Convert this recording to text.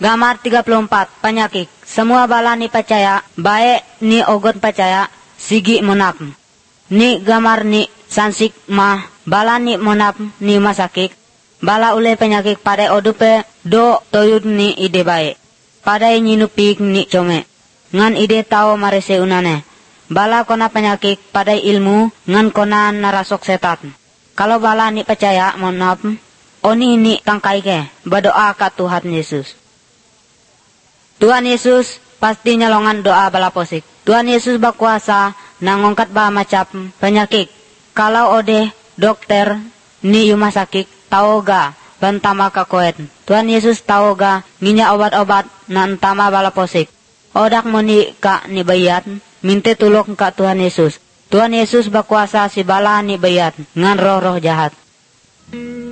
Gambar 34, penyakit. Semua bala ni percaya, baik ni ogon percaya, sigi monap. Ni gambar ni sansik mah, bala ni monap ni masakik. Bala ule penyakit pada odupe do toyud ni ide baik. Pada nyinupik ni come. Ngan ide tao marese unane. Bala kona penyakit pada ilmu, ngan kona narasok setan. Kalau bala ni percaya monap, oni ni tangkai ke, berdoa ke Tuhan Yesus. Tuhan Yesus pasti nyolongan doa bala posik. Tuhan Yesus berkuasa nangongkat bah macam penyakit. Kalau ode dokter ni rumah sakit tau ga bantama ka koet. Tuhan Yesus tau ga nginya obat-obat nan tama bala posik. Odak moni ka ni bayat minte tulok ka Tuhan Yesus. Tuhan Yesus berkuasa si bala ni bayat ngan roh-roh jahat.